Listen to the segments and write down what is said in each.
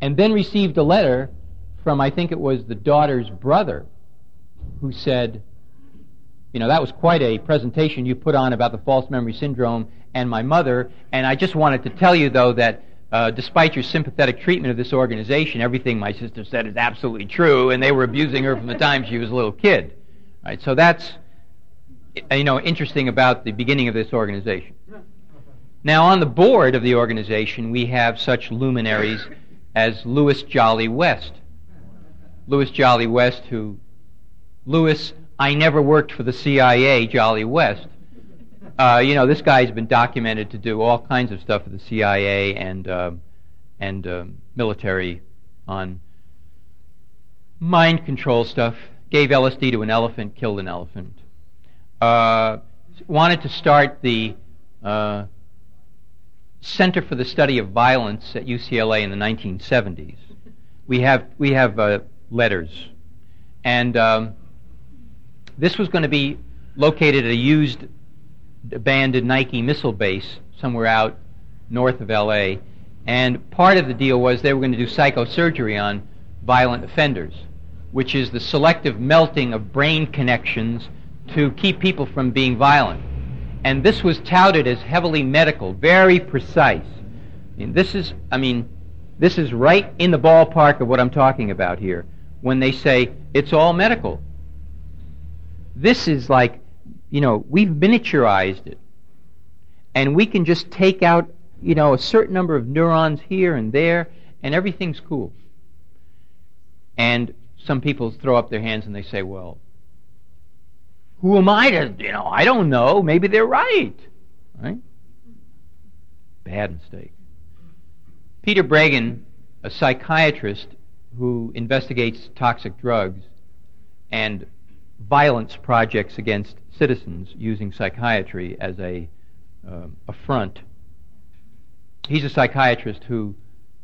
and then received a letter from, I think it was the daughter's brother, who said, that was quite a presentation you put on about the false memory syndrome and my mother, and I just wanted to tell you, though, that despite your sympathetic treatment of this organization, everything my sister said is absolutely true, and they were abusing her from the time she was a little kid. Right? So that's, interesting about the beginning of this organization. Now, on the board of the organization, we have such luminaries as Louis Jolly West. Louis Jolly West, I never worked for the CIA, Jolly West. This guy's been documented to do all kinds of stuff for the CIA and military on mind control stuff. Gave LSD to an elephant, killed an elephant. Wanted to start the Center for the Study of Violence at UCLA in the 1970s. We have letters, and this was going to be located at a used, abandoned Nike missile base somewhere out north of LA, and part of the deal was they were going to do psychosurgery on violent offenders, which is the selective melting of brain connections to keep people from being violent. And this was touted as heavily medical, very precise. This is right in the ballpark of what I'm talking about here when they say it's all medical. This is like, we've miniaturized it. And we can just take out, a certain number of neurons here and there, and everything's cool. And some people throw up their hands and they say, well, who am I to, I don't know, maybe they're right. Right? Bad mistake. Peter Breggin, a psychiatrist who investigates toxic drugs and violence projects against citizens using psychiatry as a front. He's a psychiatrist who,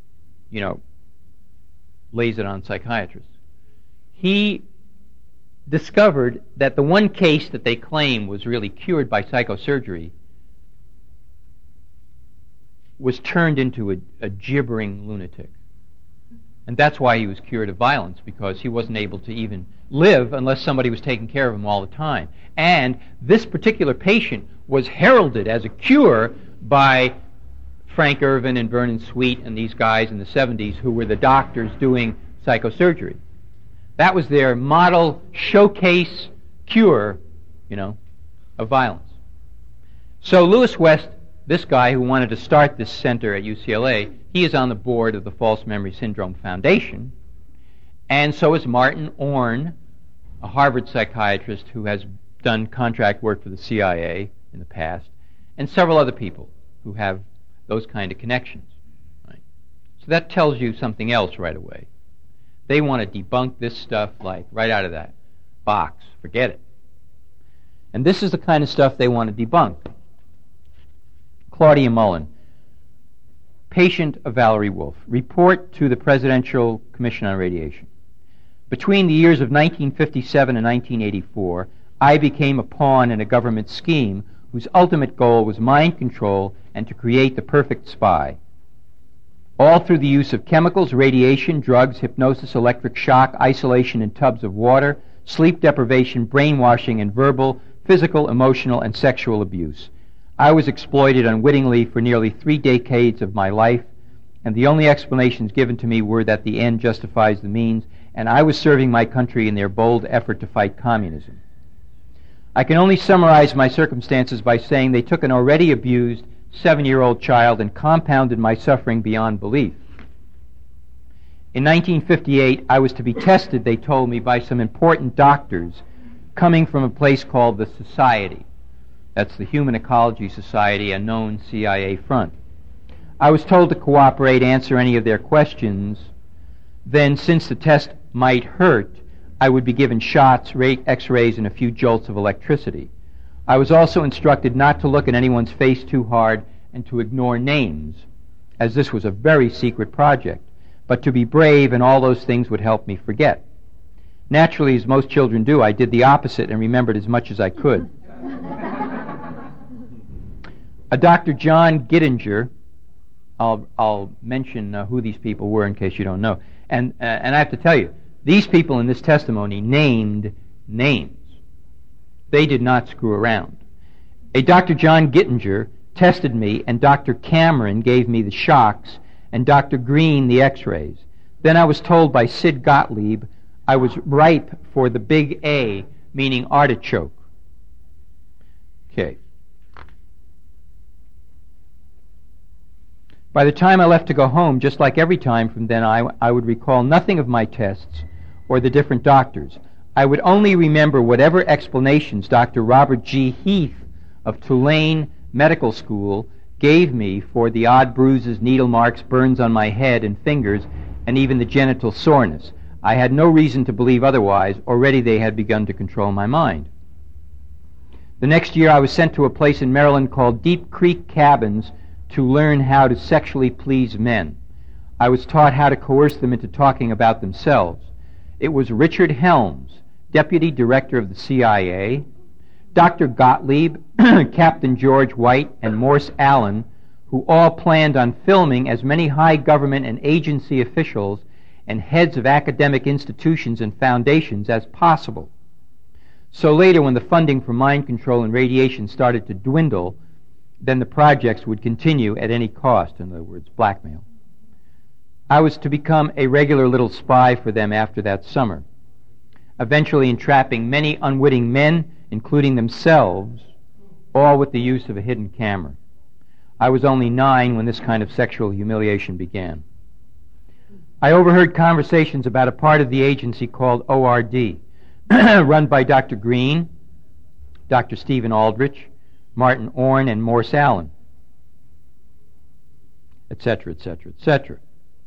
lays it on psychiatrists. He discovered that the one case that they claim was really cured by psychosurgery was turned into a gibbering lunatic. And that's why he was cured of violence, because he wasn't able to even live unless somebody was taking care of him all the time. And this particular patient was heralded as a cure by Frank Irvin and Vernon Sweet and these guys in the 70s who were the doctors doing psychosurgery. That was their model showcase cure, of violence. So Louis West, this guy who wanted to start this center at UCLA, he is on the board of the False Memory Syndrome Foundation, and so is Martin Orne, a Harvard psychiatrist who has done contract work for the CIA in the past, and several other people who have those kind of connections. Right? So that tells you something else right away. They want to debunk this stuff like right out of that box. Forget it. And this is the kind of stuff they want to debunk. Claudia Mullen, patient of Valerie Wolf, report to the Presidential Commission on Radiation. Between the years of 1957 and 1984, I became a pawn in a government scheme whose ultimate goal was mind control and to create the perfect spy. All through the use of chemicals, radiation, drugs, hypnosis, electric shock, isolation in tubs of water, sleep deprivation, brainwashing, and verbal, physical, emotional, and sexual abuse. I was exploited unwittingly for nearly 3 decades of my life, and the only explanations given to me were that the end justifies the means, and I was serving my country in their bold effort to fight communism. I can only summarize my circumstances by saying they took an already abused 7-year-old child and compounded my suffering beyond belief. In 1958, I was to be tested, they told me, by some important doctors coming from a place called the Society. That's the Human Ecology Society, a known CIA front. I was told to cooperate, answer any of their questions. Then, since the test might hurt, I would be given shots, x-rays, and a few jolts of electricity. I was also instructed not to look at anyone's face too hard and to ignore names, as this was a very secret project, but to be brave, and all those things would help me forget. Naturally, as most children do, I did the opposite and remembered as much as I could. A Dr. John Gittinger, I'll mention who these people were in case you don't know. And I have to tell you, these people in this testimony named names. They did not screw around. A Dr. John Gittinger tested me, and Dr. Cameron gave me the shocks, and Dr. Green the x-rays. Then I was told by Sid Gottlieb I was ripe for the big A, meaning artichoke. Okay. By the time I left to go home, just like every time from then, I would recall nothing of my tests or the different doctors. I would only remember whatever explanations Dr. Robert G. Heath of Tulane Medical School gave me for the odd bruises, needle marks, burns on my head and fingers, and even the genital soreness. I had no reason to believe otherwise. Already they had begun to control my mind. The next year I was sent to a place in Maryland called Deep Creek Cabins to learn how to sexually please men. I was taught how to coerce them into talking about themselves. It was Richard Helms, Deputy Director of the CIA, Dr. Gottlieb, Captain George White, and Morse Allen, who all planned on filming as many high government and agency officials and heads of academic institutions and foundations as possible. So later, when the funding for mind control and radiation started to dwindle, then the projects would continue at any cost, in other words, blackmail. I was to become a regular little spy for them after that summer, eventually entrapping many unwitting men, including themselves, all with the use of a hidden camera. I was only 9 when this kind of sexual humiliation began. I overheard conversations about a part of the agency called ORD, run by Dr. Green, Dr. Stephen Aldrich, Martin Orne, and Morse Allen, etc., etc., etc.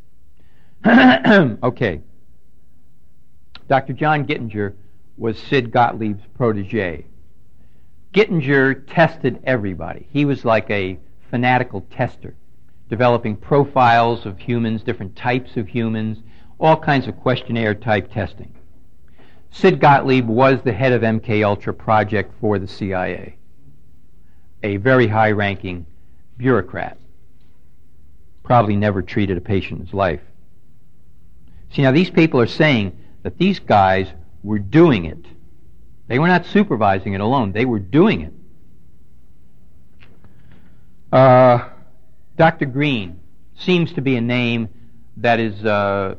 Okay. Dr. John Gittinger was Sid Gottlieb's protege. Gittinger tested everybody. He was like a fanatical tester, developing profiles of humans, different types of humans, all kinds of questionnaire-type testing. Sid Gottlieb was the head of MKUltra project for the CIA, a very high-ranking bureaucrat, probably never treated a patient in his life. See, now these people are saying that these guys were doing it. They were not supervising it alone. They were doing it. Dr. Green seems to be a name that is a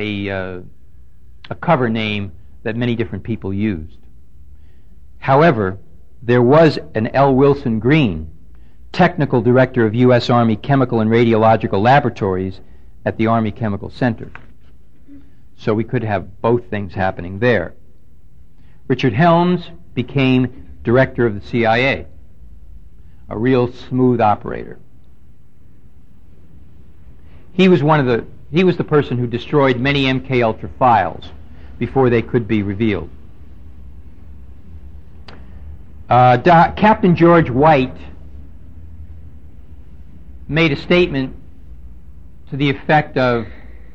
cover name that many different people used. However, there was an L. Wilson Green, technical director of U.S. Army Chemical and Radiological Laboratories at the Army Chemical Center. So we could have both things happening there. Richard Helms became director of the CIA, a real smooth operator. He was the person who destroyed many MKUltra files before they could be revealed. Captain George White made a statement to the effect of,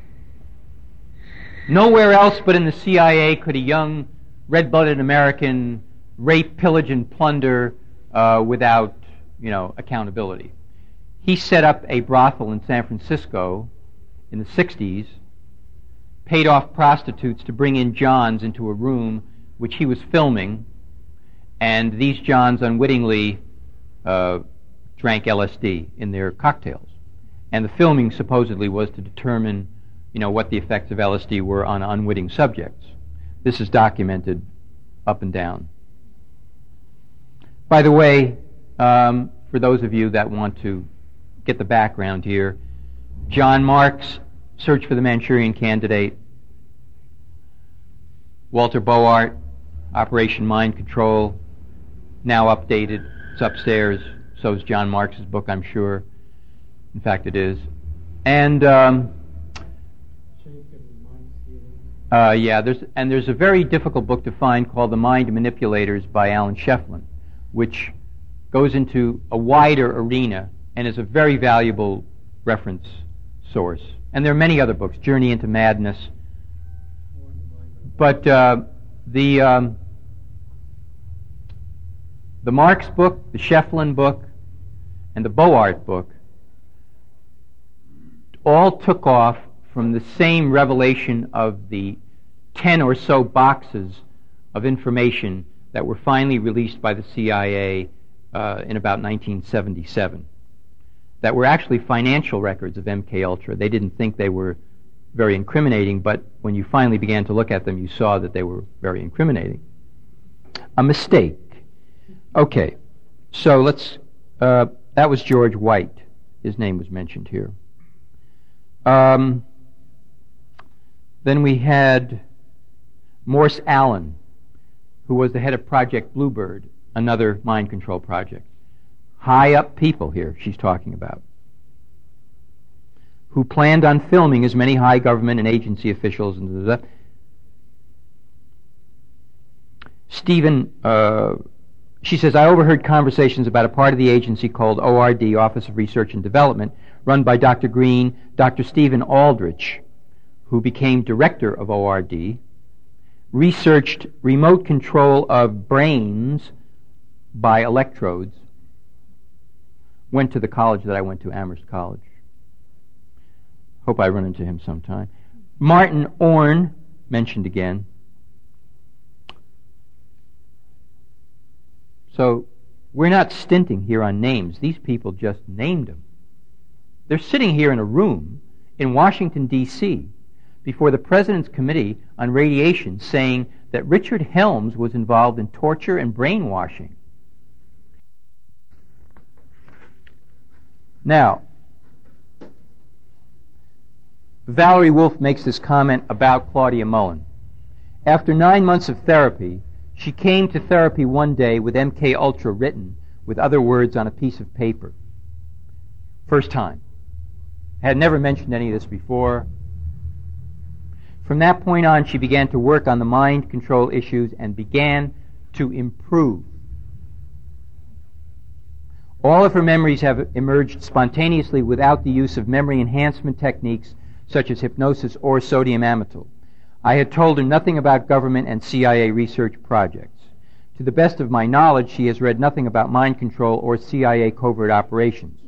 nowhere else but in the CIA could a young red-blooded American rape, pillage, and plunder without, accountability. He set up a brothel in San Francisco in the 60s, paid off prostitutes to bring in Johns into a room which he was filming, and these Johns unwittingly drank LSD in their cocktails. And the filming supposedly was to determine, what the effects of LSD were on unwitting subjects. This is documented up and down. By the way, for those of you that want to get the background here, John Marks, Search for the Manchurian Candidate, Walter Boart, Operation Mind Control, now updated. It's upstairs. So is John Marks' book, I'm sure. In fact, it is. And there's a very difficult book to find called The Mind Manipulators by Alan Shefflin, which goes into a wider arena and is a very valuable reference source. And there are many other books, Journey into Madness. But the Marx book, the Shefflin book, and the Boart book all took off from the same revelation of the 10 or so boxes of information that were finally released by the CIA in about 1977, that were actually financial records of MKUltra. They didn't think they were very incriminating, but when you finally began to look at them, you saw that they were very incriminating. A mistake. Okay, so let's, that was George White. His name was mentioned here. Then we had Morse Allen, who was the head of Project Bluebird, another mind control project. High up people here she's talking about, who planned on filming as many high government and agency officials. Stephen, she says, I overheard conversations about a part of the agency called ORD, Office of Research and Development, run by Dr. Green, Dr. Stephen Aldrich, who became director of ORD, researched remote control of brains by electrodes, went to the college that I went to, Amherst College. Hope I run into him sometime. Martin Orne, mentioned again. So we're not stinting here on names. These people just named them. They're sitting here in a room in Washington, D.C., before the President's Committee on Radiation, saying that Richard Helms was involved in torture and brainwashing. Now, Valerie Wolf makes this comment about Claudia Mullen. After 9 months of therapy, she came to therapy one day with MKUltra written with other words on a piece of paper. First time. Had never mentioned any of this before. From that point on, she began to work on the mind control issues and began to improve. All of her memories have emerged spontaneously without the use of memory enhancement techniques such as hypnosis or sodium amytal. I had told her nothing about government and CIA research projects. To the best of my knowledge, she has read nothing about mind control or CIA covert operations.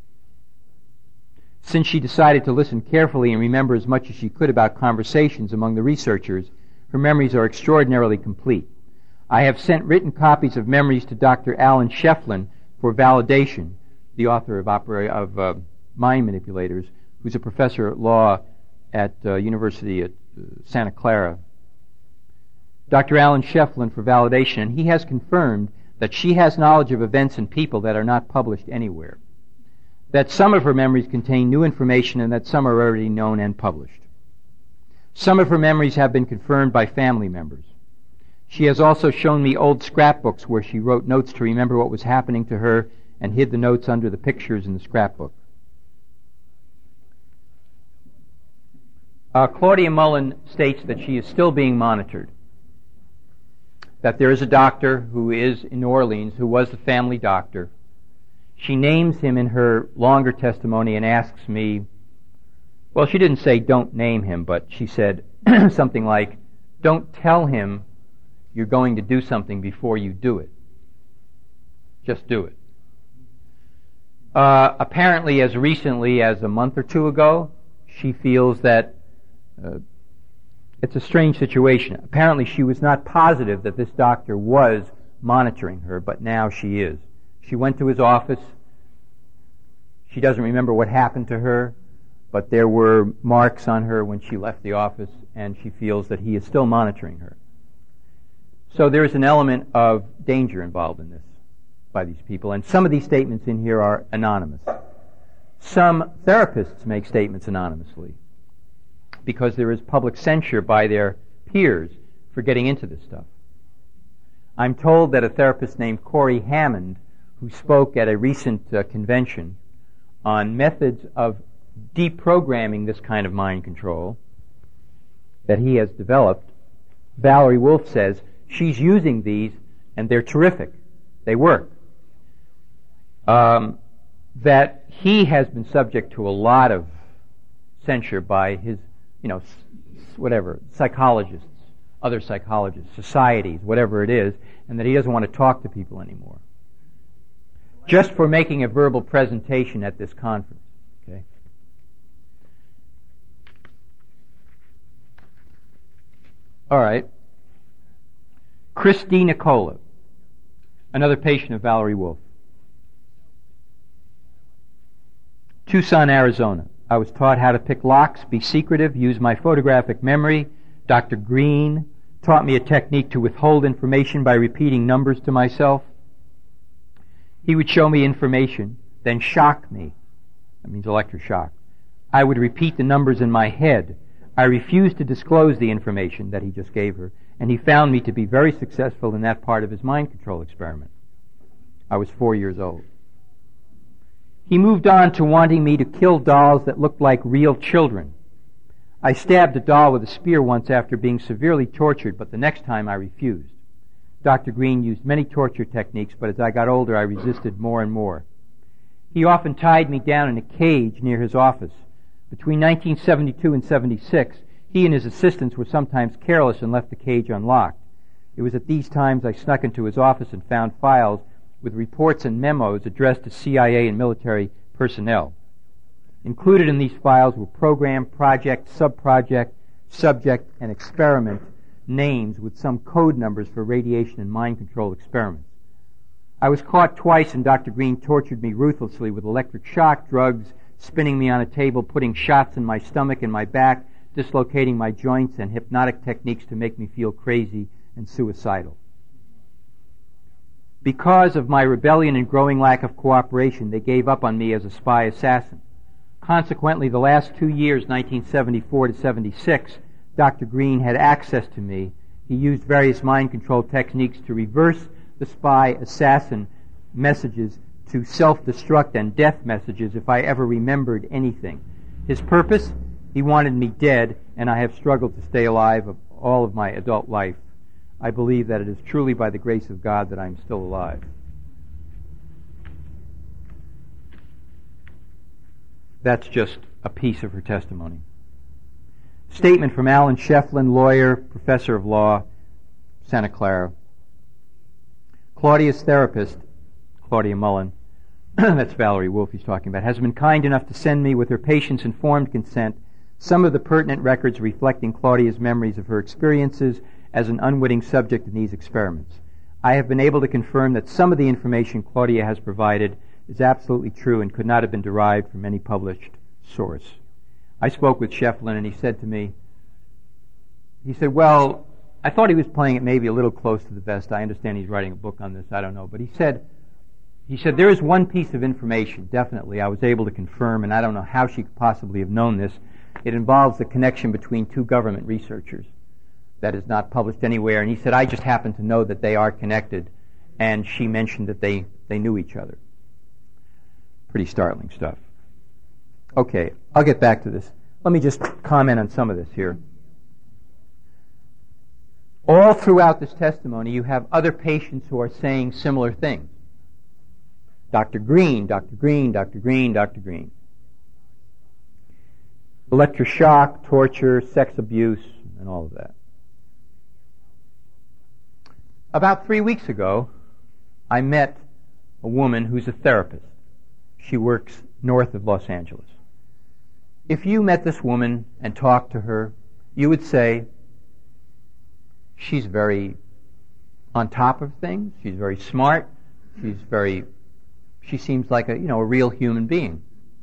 Since she decided to listen carefully and remember as much as she could about conversations among the researchers, her memories are extraordinarily complete. I have sent written copies of memories to Dr. Alan Sheflin for validation, the author of Mind Manipulators, who's a professor at law at University at Santa Clara. Dr. Alan Sheflin for validation, and he has confirmed that she has knowledge of events and people that are not published anywhere, that some of her memories contain new information and that some are already known and published. Some of her memories have been confirmed by family members. She has also shown me old scrapbooks where she wrote notes to remember what was happening to her and hid the notes under the pictures in the scrapbook. Claudia Mullen states that she is still being monitored, that there is a doctor who is in New Orleans who was the family doctor. She names him in her longer testimony and asks me, well, she didn't say don't name him, but she said something like, don't tell him you're going to do something before you do it. Just do it. Apparently, as recently as a month or two ago, she feels that it's a strange situation. Apparently, she was not positive that this doctor was monitoring her, but now she is. She went to his office. She doesn't remember what happened to her, but there were marks on her when she left the office, and she feels that he is still monitoring her. So there is an element of danger involved in this by these people, and some of these statements in here are anonymous. Some therapists make statements anonymously because there is public censure by their peers for getting into this stuff. I'm told that a therapist named Corey Hammond, who spoke at a recent convention on methods of deprogramming this kind of mind control that he has developed, Valerie Wolf says she's using these and they're terrific. They work. That he has been subject to a lot of censure by his, psychologists, other psychologists, societies, whatever it is, and that he doesn't want to talk to people anymore. Just for making a verbal presentation at this conference. Okay. All right. Christy Nicola, another patient of Valerie Wolf. Tucson, Arizona. I was taught how to pick locks, be secretive, use my photographic memory. Dr. Green taught me a technique to withhold information by repeating numbers to myself. He would show me information, then shock me. That means electroshock. I would repeat the numbers in my head. I refused to disclose the information that he just gave her, and he found me to be very successful in that part of his mind control experiment. I was 4 years old. He moved on to wanting me to kill dolls that looked like real children. I stabbed a doll with a spear once after being severely tortured, but the next time I refused. Dr. Green used many torture techniques, but as I got older, I resisted more and more. He often tied me down in a cage near his office. Between 1972 and 76, he and his assistants were sometimes careless and left the cage unlocked. It was at these times I snuck into his office and found files with reports and memos addressed to CIA and military personnel. Included in these files were program, project, subproject, subject, and experiment names with some code numbers for radiation and mind control experiments. I was caught twice, and Dr. Green tortured me ruthlessly with electric shock, drugs, spinning me on a table, putting shots in my stomach and my back, dislocating my joints, and hypnotic techniques to make me feel crazy and suicidal. Because of my rebellion and growing lack of cooperation, they gave up on me as a spy assassin. Consequently, the last 2 years, 1974 to 76, Dr. Green had access to me. He used various mind control techniques to reverse the spy assassin messages to self-destruct and death messages if I ever remembered anything. His purpose? He wanted me dead, and I have struggled to stay alive of all of my adult life. I believe that it is truly by the grace of God that I'm still alive. That's just a piece of her testimony. Statement from Alan Shefflin, lawyer, professor of law, Santa Clara. Claudia's therapist, Claudia Mullen, that's Valerie Wolf he's talking about, has been kind enough to send me, with her patient's informed consent, some of the pertinent records reflecting Claudia's memories of her experiences as an unwitting subject in these experiments. I have been able to confirm that some of the information Claudia has provided is absolutely true and could not have been derived from any published source. I spoke with Shefflin, and he said to me, well, I thought he was playing it maybe a little close to the vest. I understand he's writing a book on this. I don't know. But he said, there is one piece of information, definitely, I was able to confirm, and I don't know how she could possibly have known this. It involves the connection between two government researchers that is not published anywhere. And he said, I just happen to know that they are connected. And she mentioned that they knew each other. Pretty startling stuff. Okay, I'll get back to this. Let me just comment on some of this here. All throughout this testimony, you have other patients who are saying similar things. Dr. Green, Dr. Green, Dr. Green, Dr. Green. Electroshock, torture, sex abuse, and all of that. About 3 weeks ago, I met a woman who's a therapist. She works north of Los Angeles. If you met this woman and talked to her, you would say, she's very on top of things, she's very smart, she seems like a real human being.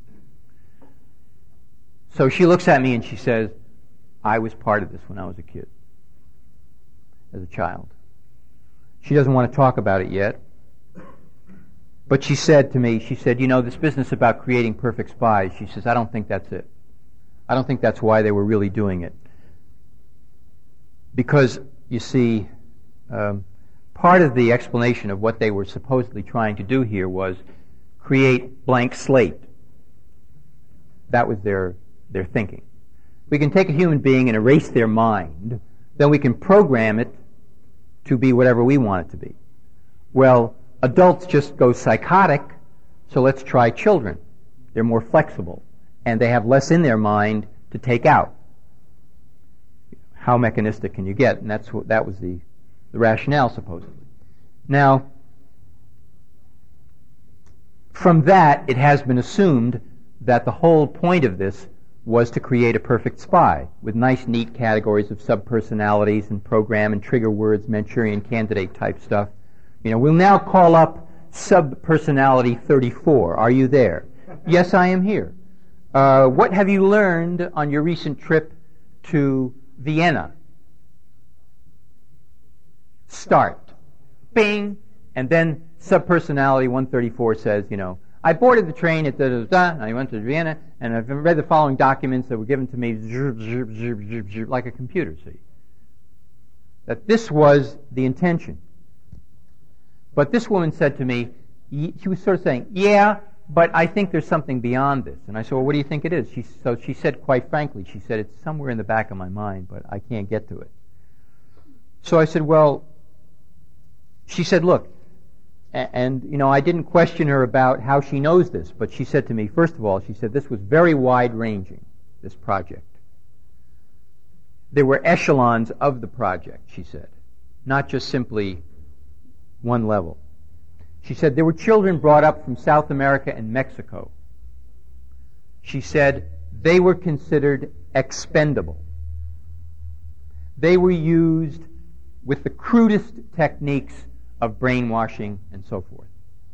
So she looks at me and she says, I was part of this when I was a kid, as a child. She doesn't want to talk about it yet. But she said to me, this business about creating perfect spies, she says, I don't think that's it. I don't think that's why they were really doing it. Because, you see, part of the explanation of what they were supposedly trying to do here was create blank slate. That was their thinking. We can take a human being and erase their mind, then we can program it to be whatever we want it to be. Well, adults just go psychotic, so let's try children. They're more flexible, and they have less in their mind to take out. How mechanistic can you get? And that was the rationale, supposedly. Now, from that, it has been assumed that the whole point of this was to create a perfect spy with nice, neat categories of subpersonalities and program and trigger words, Manchurian Candidate type stuff. We'll now call up subpersonality 34. Are you there? Yes, I am here. What have you learned on your recent trip to Vienna? Start. Bing. And then subpersonality 134 says, I boarded the train at da-da-da, and I went to Vienna, and I've read the following documents that were given to me like a computer, see. That this was the intention. But this woman said to me, she was sort of saying, yeah, but I think there's something beyond this. And I said, well, what do you think it is? So she said quite frankly, she said, it's somewhere in the back of my mind, but I can't get to it. So I said, well, she said, look, and I didn't question her about how she knows this, but she said to me, first of all, she said this was very wide-ranging, this project. There were echelons of the project, she said, not just simply one level. She said there were children brought up from South America and Mexico. She said they were considered expendable. They were used with the crudest techniques of brainwashing and so forth.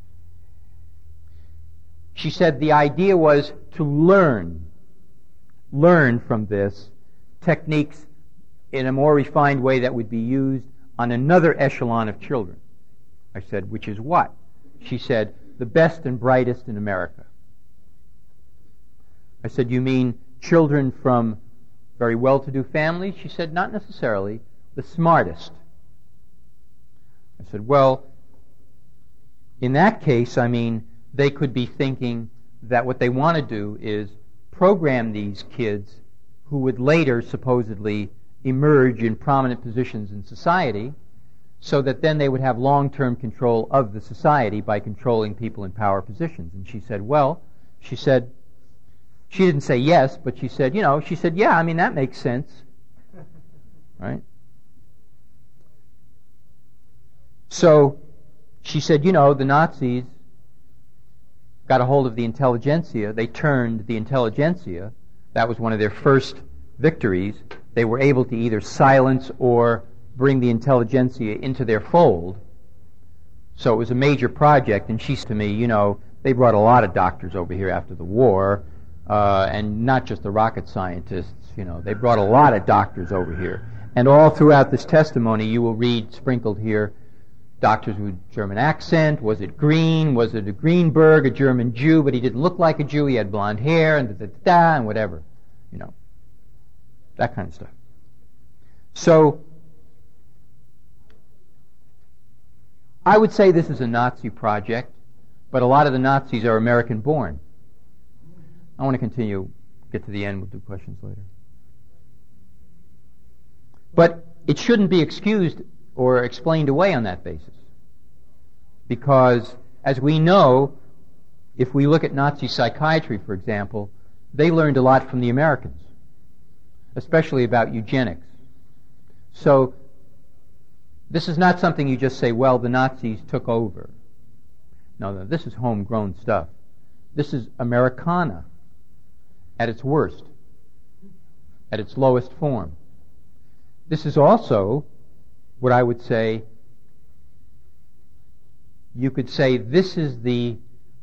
She said the idea was to learn from this techniques in a more refined way that would be used on another echelon of children. I said, which is what? She said, the best and brightest in America. I said, you mean children from very well-to-do families? She said, not necessarily, the smartest. I said, well, in that case, they could be thinking that what they want to do is program these kids who would later supposedly emerge in prominent positions in society, so that then they would have long-term control of the society by controlling people in power positions. And she said, she didn't say yes, but she said, yeah, that makes sense. Right? So she said, the Nazis got a hold of the intelligentsia. They turned the intelligentsia. That was one of their first victories. They were able to either silence or bring the intelligentsia into their fold. So it was a major project, and she said to me, they brought a lot of doctors over here after the war, and not just the rocket scientists, they brought a lot of doctors over here. And all throughout this testimony, you will read sprinkled here, doctors with German accent, was it Green, was it a Greenberg, a German Jew, but he didn't look like a Jew, he had blonde hair, and da-da-da-da, and whatever, that kind of stuff. So, I would say this is a Nazi project, but a lot of the Nazis are American-born. I want to continue, get to the end, we'll do questions later. But it shouldn't be excused or explained away on that basis. Because, as we know, if we look at Nazi psychiatry, for example, they learned a lot from the Americans, especially about eugenics. So, this is not something you just say, well, the Nazis took over. No, this is homegrown stuff. This is Americana at its worst, at its lowest form. This is also what I would say, you could say this is the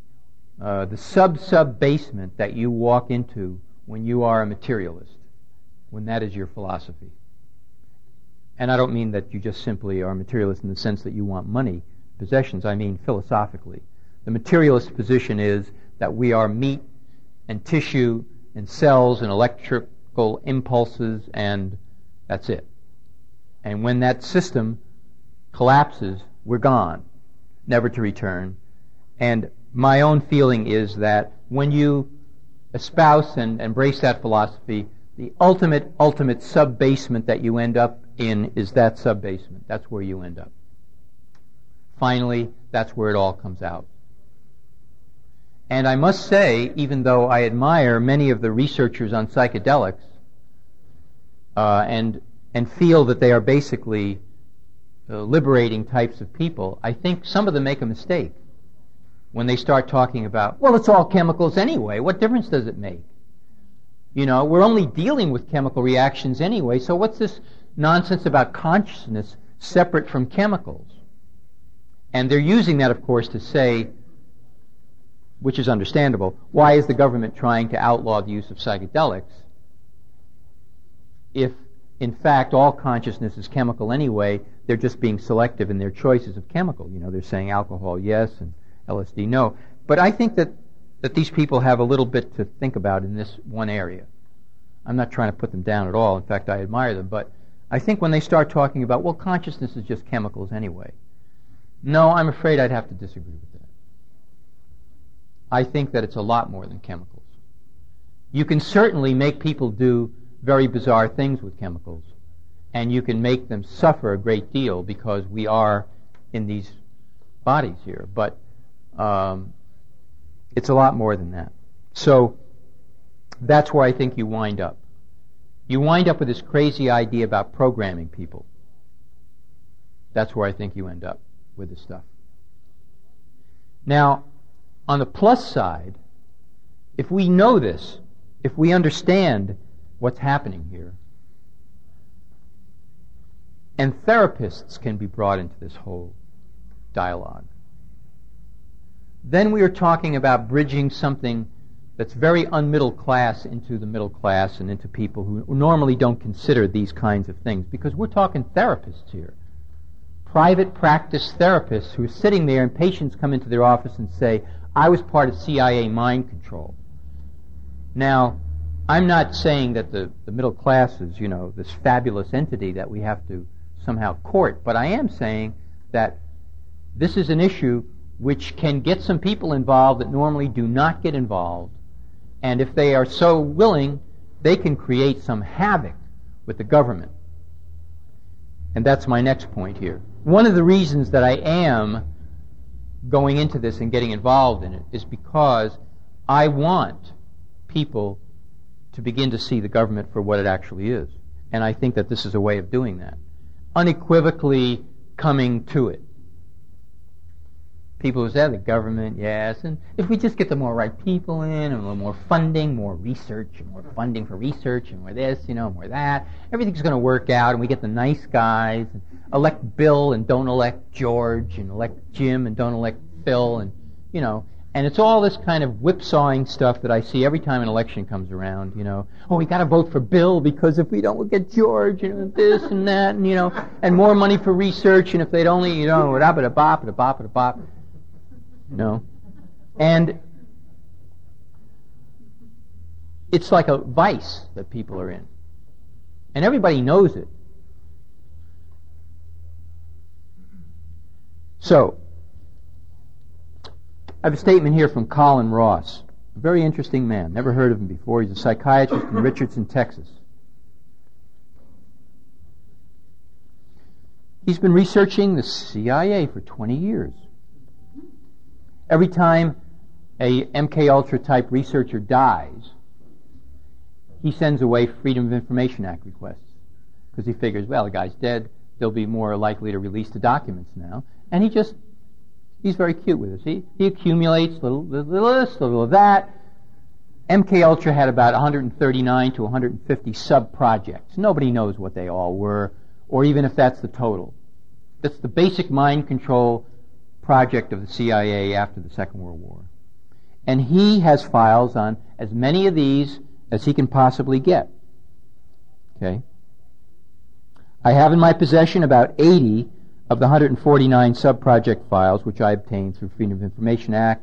sub-basement that you walk into when you are a materialist, when that is your philosophy. And I don't mean that you just simply are a materialist in the sense that you want money, possessions. I mean philosophically. The materialist position is that we are meat and tissue and cells and electrical impulses, and that's it. And when that system collapses, we're gone, never to return. And my own feeling is that when you espouse and embrace that philosophy, the ultimate sub-basement that you end up in is that sub-basement. That's where you end up. Finally, that's where it all comes out. And I must say, even though I admire many of the researchers on psychedelics, and feel that they are basically liberating types of people, I think some of them make a mistake when they start talking about, well, it's all chemicals anyway. What difference does it make? You know, we're only dealing with chemical reactions anyway, so what's this nonsense about consciousness separate from chemicals? And they're using that, of course, to say, which is understandable, why is the government trying to outlaw the use of psychedelics if, in fact, all consciousness is chemical anyway? They're just being selective in their choices of chemical. You know, they're saying alcohol yes and LSD no. But I think that these people have a little bit to think about in this one area. I'm not trying to put them down at all. In fact, I admire them. But I think when they start talking about, well, consciousness is just chemicals anyway. No, I'm afraid I'd have to disagree with that. I think that it's a lot more than chemicals. You can certainly make people do very bizarre things with chemicals, and you can make them suffer a great deal because we are in these bodies here. But it's a lot more than that. So that's where I think you wind up. You wind up with this crazy idea about programming people. That's where I think you end up with this stuff. Now, on the plus side, if we know this, if we understand what's happening here, and therapists can be brought into this whole dialogue, then we are talking about bridging something that's very unmiddle class into the middle class and into people who normally don't consider these kinds of things, because we're talking therapists here. Private practice therapists who are sitting there and patients come into their office and say, I was part of CIA mind control. Now, I'm not saying that the middle class is, you know, this fabulous entity that we have to somehow court, but I am saying that this is an issue which can get some people involved that normally do not get involved, and if they are so willing, they can create some havoc with the government. And that's my next point here. One of the reasons that I am going into this and getting involved in it is because I want people to begin to see the government for what it actually is. And I think that this is a way of doing that. Unequivocally coming to it. People who say, the government, yes, and if we just get the more right people in, and a little more funding, more research, and more funding for research, and more this, you know, and more that, everything's going to work out, and we get the nice guys, and elect Bill and don't elect George, and elect Jim and don't elect Phil, and, you know, and it's all this kind of whipsawing stuff that I see every time an election comes around, you know. Oh, we got to vote for Bill because if we don't, we'll get George, and this and that, and, you know, and more money for research, and if they'd only, you know, bop. No. And it's like a vice that people are in. And everybody knows it. So, I have a statement here from Colin Ross, a very interesting man. Never heard of him before. He's a psychiatrist in Richardson, Texas. He's been researching the CIA for 20 years. Every time a MK-Ultra type researcher dies, he sends away Freedom of Information Act requests. Because he figures, well, the guy's dead, they'll be more likely to release the documents now. And he's very cute with this. He accumulates little this, little of that. MK-Ultra had about 139 to 150 sub-projects. Nobody knows what they all were, or even if that's the total. That's the basic mind control project of the CIA after the Second World War. And he has files on as many of these as he can possibly get. Okay? I have in my possession about 80 of the 149 sub-project files which I obtained through Freedom of Information Act,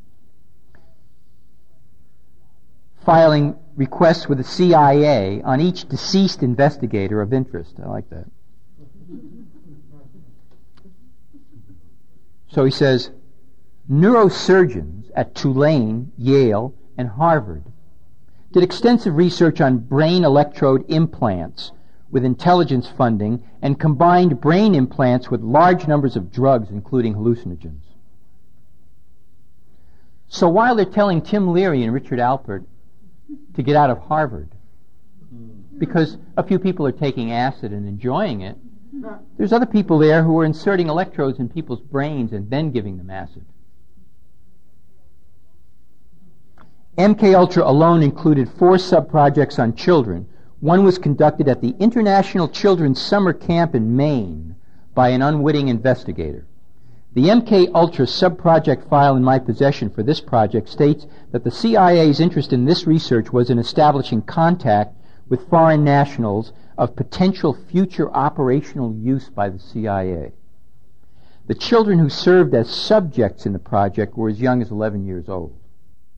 filing requests with the CIA on each deceased investigator of interest. I like that. So he says, neurosurgeons at Tulane, Yale, and Harvard did extensive research on brain electrode implants with intelligence funding and combined brain implants with large numbers of drugs, including hallucinogens. So while they're telling Tim Leary and Richard Alpert to get out of Harvard, because a few people are taking acid and enjoying it, there's other people there who are inserting electrodes in people's brains and then giving them acid. MKUltra alone included 4 sub-projects on children. One was conducted at the International Children's Summer Camp in Maine by an unwitting investigator. The MKUltra sub-project file in my possession for this project states that the CIA's interest in this research was in establishing contact with foreign nationals of potential future operational use by the CIA. The children who served as subjects in the project were as young as 11 years old.